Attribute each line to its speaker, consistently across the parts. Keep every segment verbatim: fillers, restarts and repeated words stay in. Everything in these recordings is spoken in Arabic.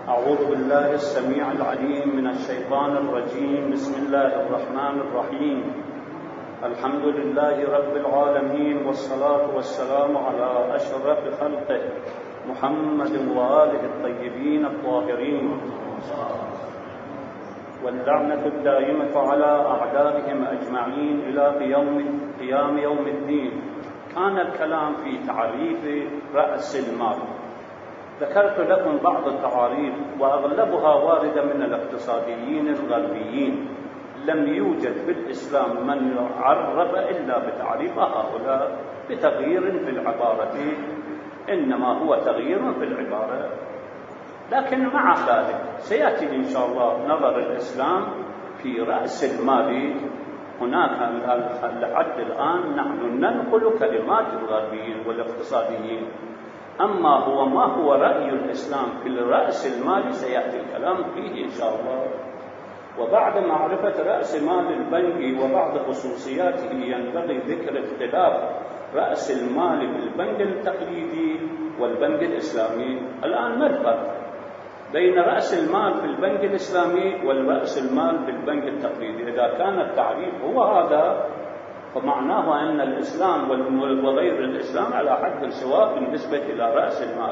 Speaker 1: أعوذ بالله السميع العليم من الشيطان الرجيم. بسم الله الرحمن الرحيم. الحمد لله رب العالمين، والصلاة والسلام على أشرف خلقه محمد وآله الطيبين الطاهرين، واللعنة الدائمة على أعدائهم أجمعين إلى قيام يوم الدين. كان الكلام في تعريف رأس المال. ذكرت لكم بعض التعاريف وأغلبها واردة من الاقتصاديين الغربيين. لم يوجد في الإسلام من عرف إلا بتعريف هؤلاء بتغيير في العبارة، إنما هو تغيير في العبارة. لكن مع ذلك سيأتي إن شاء الله نظر الإسلام في رأس المال. هناك لحد الآن نحن ننقل كلمات الغربيين والاقتصاديين، أما هو ما هو رأي الإسلام في رأس المال سيأتي الكلام فيه إن شاء الله. وبعد معرفة رأس مال البنك وبعض خصوصياته ينبغي ذكر اختلاف رأس المال في البنك التقليدي والبنك الإسلامي. الآن ما الفرق بين رأس المال في البنك الإسلامي والرأس المال في البنك التقليدي؟ إذا كان التعريف هو هذا فمعناه أن الإسلام وغير الإسلام على حد سواء بالنسبة إلى رأس المال.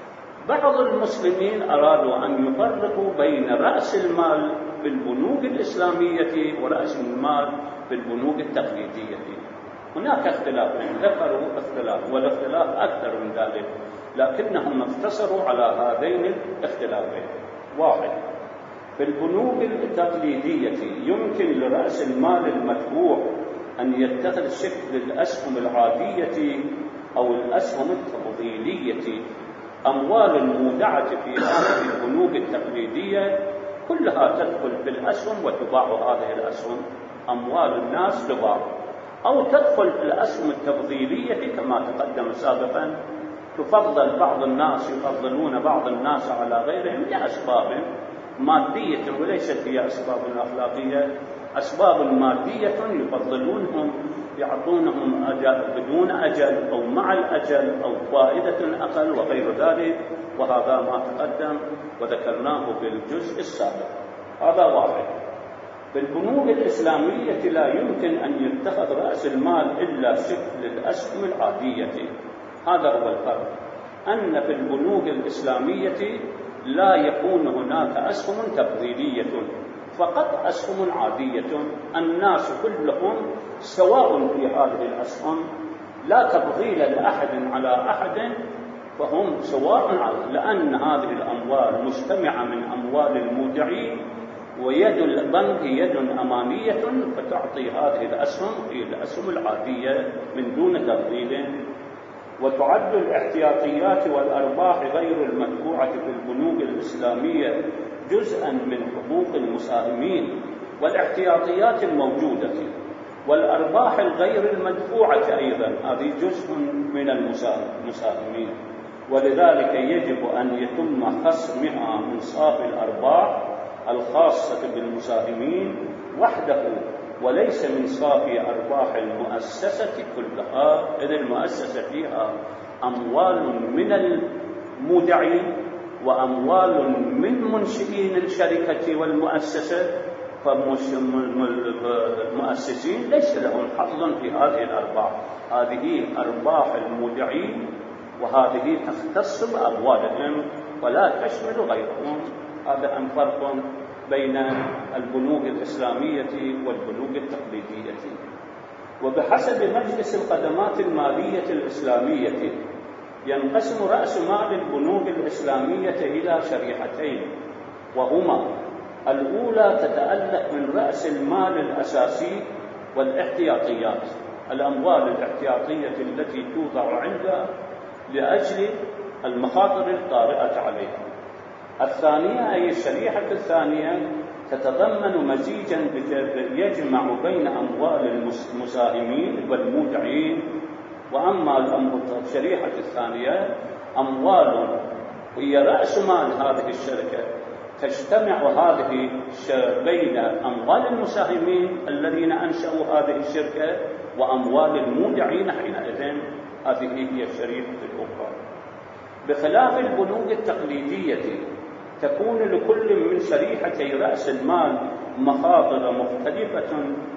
Speaker 1: بعض المسلمين أرادوا أن يفرقوا بين رأس المال في البنوك الإسلامية ورأس المال في البنوك التقليدية. هناك اختلاف، ذكروا اختلاف، والاختلاف أكثر من ذلك، لكنهم اقتصروا على هذين الاختلافين. واحد، في البنوك التقليدية يمكن لرأس المال المدفوع أن يتخذ شكل الأسهم العادية أو الأسهم التفضيلية. أموال مودعة في هذه البنوك التقليدية كلها تدخل في الأسهم وتباع هذه الأسهم، أموال الناس تباع، أو تدخل في الأسهم التفضيلية كما تقدم سابقا. تفضل بعض الناس، يفضلون بعض الناس على غيرهم لأسباب مادية وليست هي أسباب أخلاقية، أسباب مادية يفضلونهم، يعطونهم أجل بدون أجل أو مع الأجل أو فائدة أقل وغير ذلك، وهذا ما تقدم وذكرناه في الجزء السابق. هذا واحد. في البنوك الإسلامية لا يمكن أن يتخذ رأس المال إلا شكل الأسهم العادية. هذا هو الفرق، أن في البنوك الإسلامية لا يكون هناك أسهم تفضيلية، فقط أسهم عادية. الناس كلهم سواء في هذه الأسهم، لا تفضيل لأحد على أحد، فهم سواء، لأن هذه الأموال مجتمعة من أموال المودعين، ويد البنك يد أمانية فتعطي هذه الأسهم هي الأسهم العادية من دون تفضيل. وتعد الاحتياطيات والأرباح غير المدفوعة في البنوك الإسلامية جزءا من حقوق المساهمين، والاحتياطيات الموجودة والأرباح الغير المدفوعة أيضا هذه جزء من المساهمين، ولذلك يجب أن يتم خصمها من صافي الأرباح الخاصة بالمساهمين وحده، وليس من صافي أرباح المؤسسة كلها، إذ المؤسسة فيها أموال من المودعين وأموال من منشئين الشركة والمؤسسة، فالمؤسسين ليس لهم حظ في هذه الأرباح. هذه أرباح المودعين وهذه تختص بأموالهم ولا تشمل غيرهم. هذا أن فرق بين البنوك الإسلامية والبنوك التقليدية. وبحسب مجلس الخدمات المالية الإسلامية ينقسم رأس مال البنوك الإسلامية إلى شريحتين، وهما: الأولى تتألف من رأس المال الأساسي والاحتياطيات، الأموال الاحتياطية التي توضع عندها لأجل المخاطر الطارئة عليها. الثانية أي الشريحة الثانية تتضمن مزيجا يجمع بين أموال المساهمين والمودعين. وأما الشريحة الثانية أموال هي رأس مال هذه الشركة، تجتمع هذه بين أموال المساهمين الذين أنشأوا هذه الشركة وأموال المودعين حينئذ. هذه هي الشريحة الأخرى. بخلاف البنوك التقليدية تكون لكل من شريحتي رأس المال مخاطر مختلفة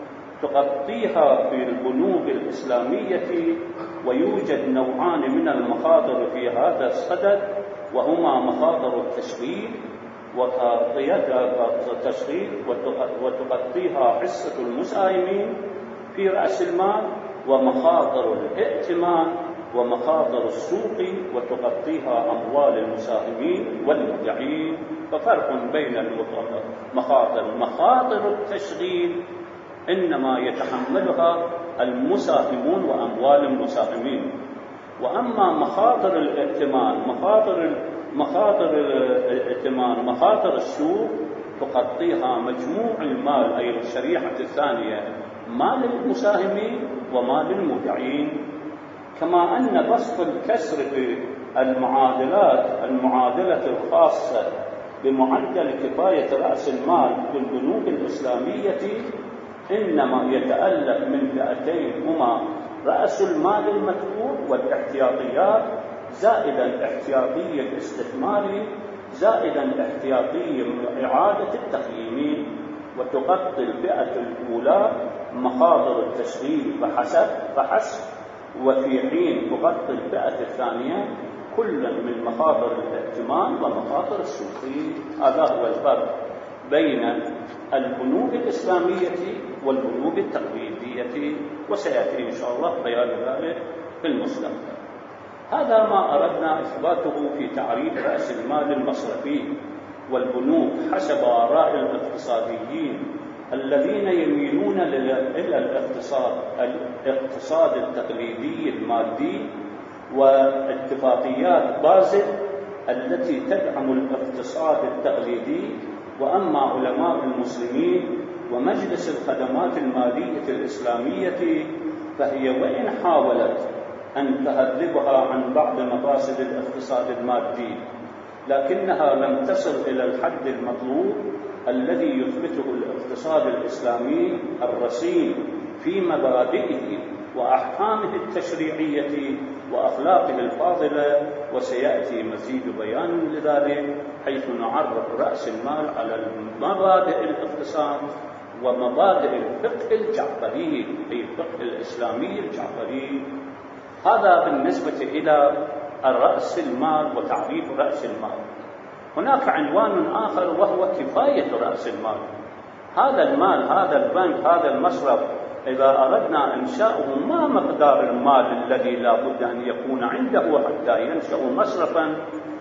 Speaker 1: تغطيها في البنوك الإسلامية، ويوجد نوعان من المخاطر في هذا الصدد، وهما مخاطر التشغيل وتغطيتها التشغيل وتغطيها حصة المساهمين في رأس المال، ومخاطر الائتمان ومخاطر السوق وتغطيها أموال المساهمين والمودعين. ففرق بين المخاطر. مخاطر التشغيل إنما يتحملها المساهمون وأموال المساهمين، وأما مخاطر الائتمان مخاطر مخاطر الائتمان مخاطر السوق تغطيها مجموع المال، أي الشريحة الثانية، مال المساهمين ومال المودعين. كما أن بسط الكسر في المعادلات المعادلة الخاصة بمعدل كفاية رأس المال في البنوك الإسلامية إنما يتألف من فئتين، هما رأس المال المدفوع والاحتياطيات، زائدا الاحتياطي الاستثماري، زائدا الاحتياطي إعادة التقييم. وتغطي الفئة الأولى مخاطر التشغيل فحسب فحسب، وفي حين تغطي الفئة الثانية كل من مخاطر الائتمان ومخاطر السوق. هذا هو الفرق بين البنوك الإسلامية والبنوك التقليدية، وسيأتي إن شاء الله بيان ذلك في المستقبل. هذا ما أردنا إثباته في تعريف رأس المال المصرفي والبنوك حسب آراء الاقتصاديين الذين يميلون إلى الاقتصاد الاقتصاد التقليدي المادي واتفاقيات بازل التي تدعم الاقتصاد التقليدي. وأما علماء المسلمين ومجلس الخدمات المالية الإسلامية فهي وإن حاولت أن تهذبها عن بعض مقاصد الاقتصاد المادي، لكنها لم تصل إلى الحد المطلوب الذي يثبته الاقتصاد الإسلامي الرصين في مبادئه وأحكامه التشريعية وأخلاقه الفاضلة. وسيأتي مزيد بيان لذلك، حيث نعرف رأس المال على مبادئ الاقتصاد ومبادئ الفقه الجعفري، أي الفقه الإسلامي الجعفري. هذا بالنسبة إلى رأس المال وتعريف رأس المال. هناك عنوان آخر وهو كفاية رأس المال. هذا المال، هذا البنك، هذا المصرف، إذا أردنا إنشاؤه ما مقدار المال الذي لا بد أن يكون عنده حتى ينشأ مصرفا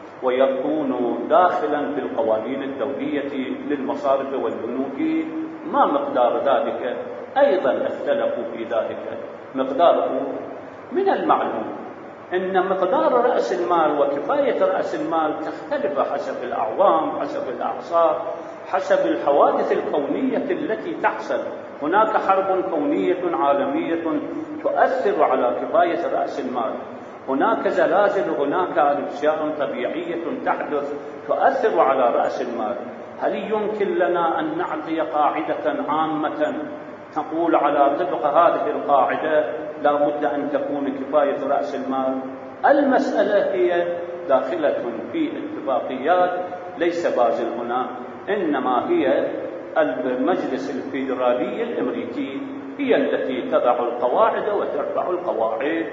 Speaker 1: ويكون داخلا في القوانين الدولية للمصارف والبنوك؟ ما مقدار ذلك؟ أيضا اختلفوا في ذلك. مقداره من المعلوم أن مقدار رأس المال وكفاية رأس المال تختلف حسب الأعوام، حسب الأعصار، حسب الحوادث الكونية التي تحصل. هناك حرب كونية عالمية تؤثر على كفاية رأس المال، هناك زلازل، هناك أشياء طبيعية تحدث تؤثر على رأس المال. هل يمكن لنا أن نعطي قاعدة عامة تقول على طبق هذه القاعدة لا بد أن تكون كفاية رأس المال؟ المسألة هي داخلة في اتفاقيات، ليس بازل هنا، إنما هي المجلس الفيدرالي الأمريكي هي التي تضع القواعد وترفع القواعد.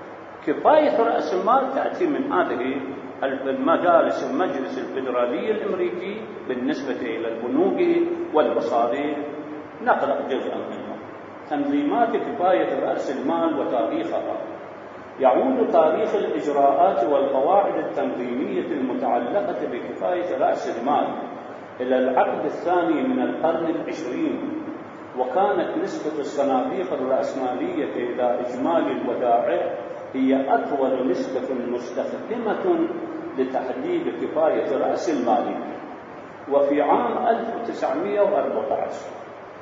Speaker 1: كفاية رأس المال تأتي من هذه المجالس، المجلس الفيدرالي الأمريكي بالنسبة إلى البنوك والمصارف. نقرأ جزءا منه. تنظيمات كفاية رأس المال وتاريخها. يعود تاريخ الإجراءات والقواعد التنظيمية المتعلقة بكفاية رأس المال إلى العقد الثاني من القرن العشرين، وكانت نسبة الصناديق الرأسمالية إلى إجمالي الودائع هي أطول نسبة مستخدمة لتحديد كفاية رأس المال. وفي عام ألف وتسعمائة وأربعة عشر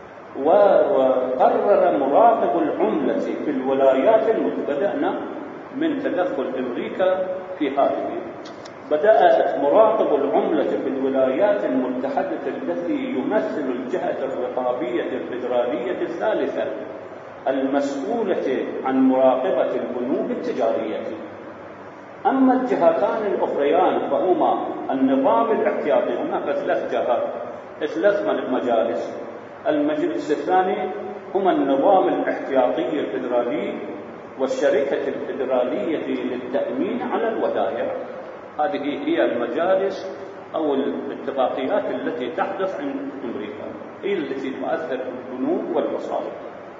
Speaker 1: وقرر مراقب العملة في الولايات المتبدأ من تدخل أمريكا في هذه. بدأ مراقب العملة في الولايات المتحدة التي يمثل الجهة الرقابية الفيدرالية الثالثة المسؤولة عن مراقبة البنوك التجارية. أما الجهتان الأخريان فهما النظام الاحتياطي، هناك ثلاث جهات ثلاث مجالس. المجلس الثاني هما النظام الاحتياطي الفيدرالي والشركة الفيدرالية للتأمين على الودائع. هذه هي المجالس أو الاتفاقيات التي تحدث عند أمريكا، هي التي تؤثر في البنوك والمصارف.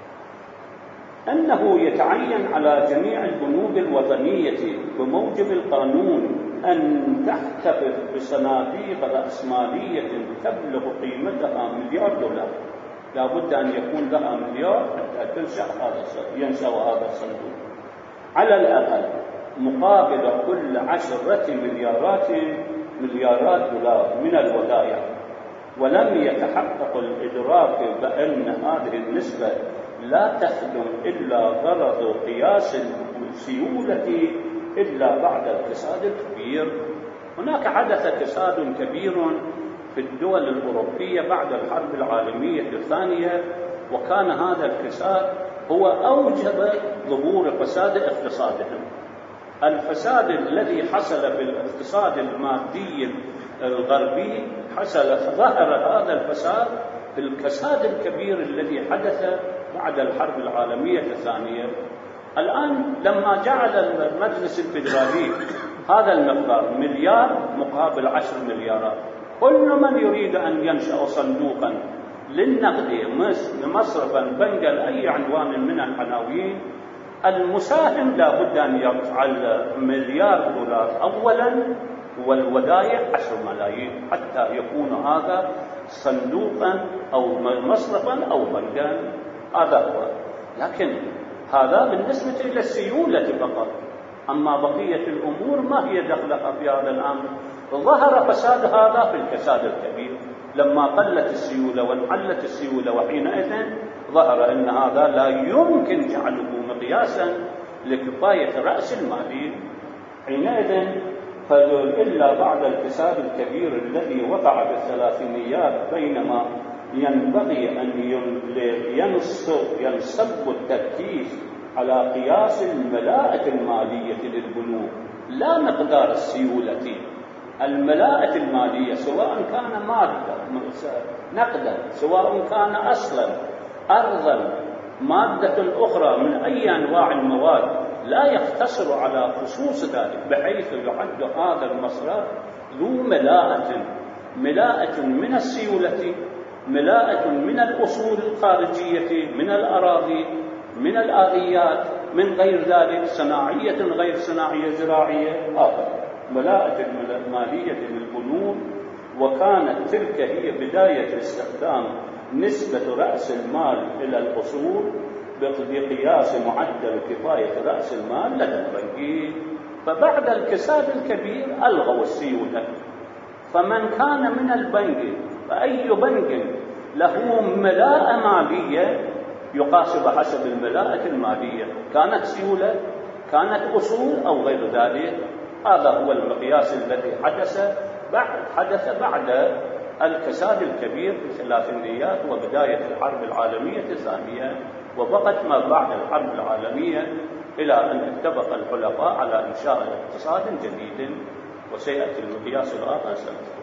Speaker 1: أنه يتعين على جميع البنوك الوطنية بموجب القانون أن تحتفظ بصناديق رأسمالية تبلغ قيمتها مليار دولار، لا بد أن يكون لها مليار حتى تنشأ هذا ينشأ هذا الصندوق على الأقل، مقابل كل عشرة مليارات مليارات دولار من الودائع. ولم يتحقق الإدراك بأن هذه النسبة لا تخدم إلا غرض قياس السيولة إلا بعد الكساد الكبير. هناك حدث كساد كبير في الدول الأوروبية بعد الحرب العالمية الثانية، وكان هذا الكساد هو أوجب ظهور فساد اقتصادهم. الفساد الذي حصل في الاقتصاد المادي الغربي حصل ظهر هذا الفساد في الكساد الكبير الذي حدث بعد الحرب العالمية الثانية. الآن لما جعل المجلس الفيدرالي هذا المقدار مليار مقابل عشر مليارات، كل من يريد أن ينشأ صندوقا للنقد مصرفا بنقل أي عنوان من العناوين، المساهم لا بد أن يفعل مليار دولار أولا والودائع عشر ملايين حتى يكون هذا صندوقا أو مصرفا أو بنقا. هذا هو. لكن هذا بالنسبة إلى السيولة فقط، أما بقية الأمور ما هي دخلها في هذا الأمر. ظهر فساد هذا في الكساد الكبير لما قلت السيولة وانحلت السيولة، وحينئذ ظهر أن هذا لا يمكن جعله مقياسا لكفاية رأس المال. حينئذ إلا بعد الكساد الكبير الذي وقع في الثلاثينيات، بينما ينبغي أن ينصب التركيز على قياس الملاءة المالية للبنوك لا مقدار السيولة. الملاءة المالية سواء كان مادة نقدا، سواء كان أصلا أرضا مادة أخرى من أي أنواع المواد، لا يقتصر على خصوص ذلك بحيث يعد هذا المصرف ذو ملاءة ملاءة من السيولة، ملاءة من الأصول الخارجية، من الأراضي، من الآليات، من غير ذلك، صناعية غير صناعية، زراعية، آخر ملاءة المالية للبنوك. وكانت تلك هي بداية استخدام نسبة رأس المال إلى الأصول بقياس معدل كفاية رأس المال لدى البنكين. فبعد الكساد الكبير ألغوا السيولة، فمن كان من البنك فأي بنك له ملاءة مالية يقاس بحسب الملاءة المالية، كانت سيولة، كانت أصول أو غير ذلك. هذا هو المقياس الذي حدث بعد حدث بعد الكساد الكبير في الثلاثينيات وبداية الحرب العالمية الثانية، وبقت ما بعد الحرب العالمية إلى أن اتفق الحلفاء على إنشاء اقتصاد جديد، وسيأتي المقياس الآخر سنة